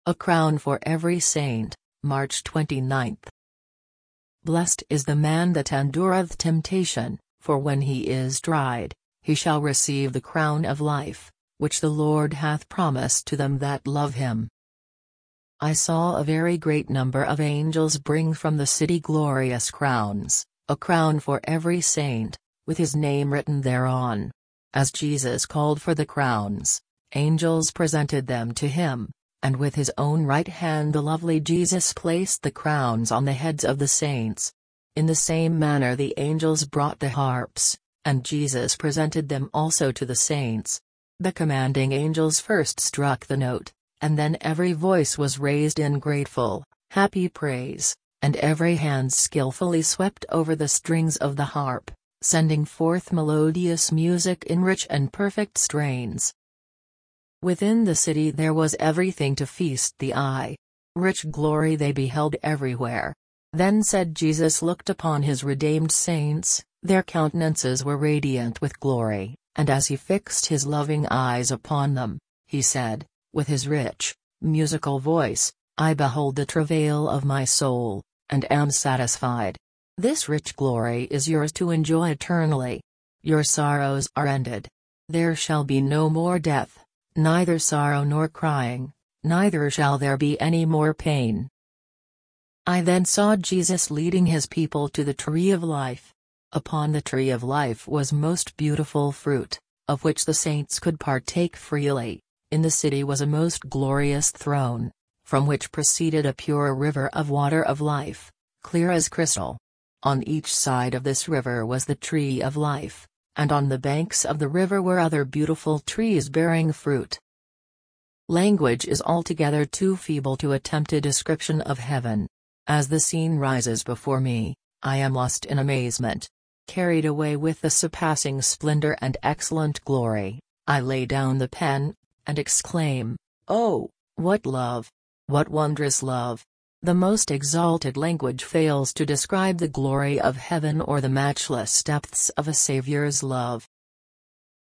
A crown for every saint, March 29th. Blessed is the man that endureth temptation, for when he is tried, he shall receive the crown of life, which the Lord hath promised to them that love him. I saw a very great number of angels bring from the city glorious crowns, a crown for every saint, with his name written thereon. As Jesus called for the crowns, angels presented them to him, and with his own right hand the lovely Jesus placed the crowns on the heads of the saints. In the same manner the angels brought the harps, and Jesus presented them also to the saints. The commanding angels first struck the note, and then every voice was raised in grateful, happy praise, and every hand skillfully swept over the strings of the harp, sending forth melodious music in rich and perfect strains. Within the city there was everything to feast the eye. Rich glory they beheld everywhere. Then said Jesus looked upon his redeemed saints, their countenances were radiant with glory, and as he fixed his loving eyes upon them, he said, with his rich, musical voice, I behold the travail of my soul, and am satisfied. This rich glory is yours to enjoy eternally. Your sorrows are ended. There shall be no more death, neither sorrow nor crying, neither shall there be any more pain. I then saw Jesus leading his people to the tree of life. Upon the tree of life was most beautiful fruit, of which the saints could partake freely. In the city was a most glorious throne, from which proceeded a pure river of water of life, clear as crystal. On each side of this river was the tree of life, and on the banks of the river were other beautiful trees bearing fruit. Language is altogether too feeble to attempt a description of heaven. As the scene rises before me, I am lost in amazement. Carried away with the surpassing splendor and excellent glory, I lay down the pen, and exclaim, "Oh, what love! What wondrous love!" The most exalted language fails to describe the glory of heaven or the matchless depths of a Saviour's love.